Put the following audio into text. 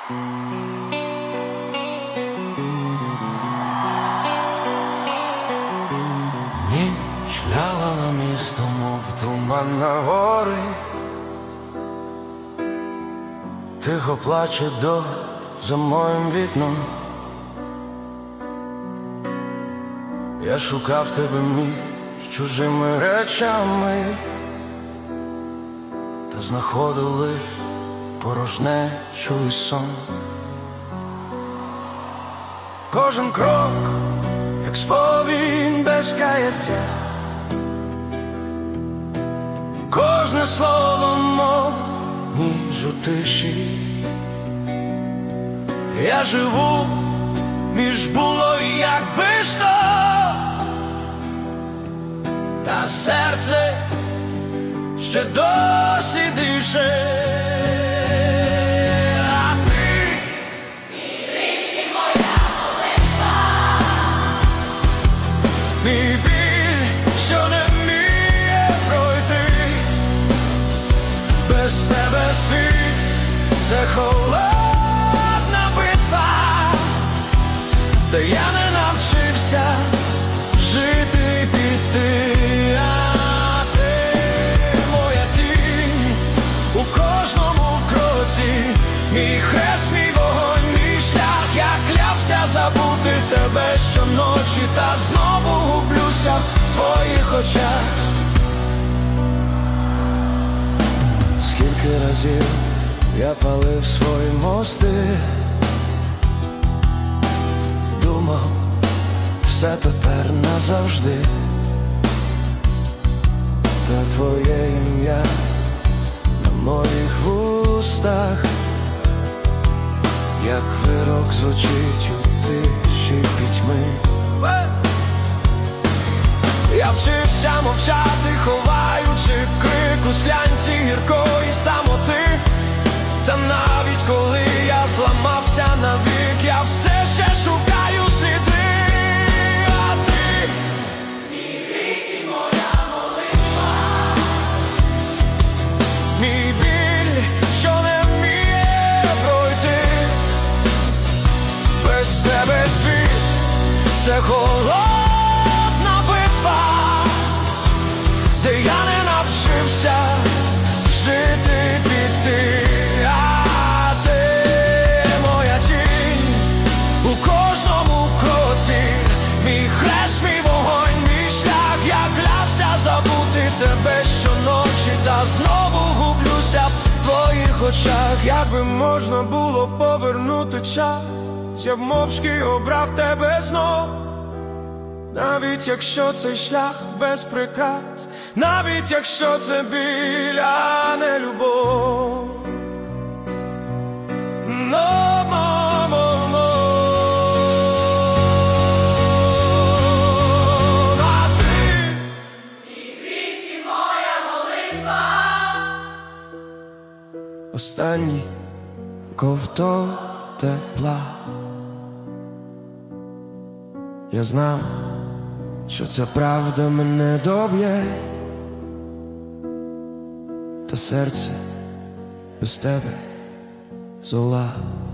Ніч ляла на місто, мов туман на гори. Тихо плаче дощ за моїм вікном. Я шукав тебе між чужими речами, та знаходив лиш порожнечу і сон. Кожен крок, як сповідь без каяття, кожне слово, мов ніж у тиші. Я живу між було і якби що, та серце ще досі дише. А ти мій крик і моя молитва, мій біль, що не вміє пройти. Без тебе світ — це холодна битва, де я не навчився жити і піти. А ти моя тінь у кожному кроці, мій хрест, мій вогонь, мій шлях. Я клявся забути тебе щоночі, та знову гублюся в твоїх очах. Скільки разів я палив свої мости, думав, все тепер назавжди, та твоє ім'я на моїх вустах, як вирок звучить у тиші пітьми. Я вчився мовчати, ховаючи крик у склянці гіркої самоти. Та навіть коли я зламався навік, я все ще шукаю сліди. А ти мій крик і моя молитва, мій біль, що не вміє пройти. Без тебе світ — це холодна битва, де я не навчився жити і піти. А ти моя тінь у кожному кроці, мій хрест, мій вогонь, мій шлях. Я клявся забути тебе щоночі, та знову гублюся в твоїх очах. Якби можна було повернути час, я б мовчки обрав тебе знов. Навіть якщо цей шлях без прикрас, навіть якщо це біль, а не любов. А ти мій крик і моя молитва, останній ковток тепла. Я знав, що ця правда мене доб'є, та серце без тебе зола.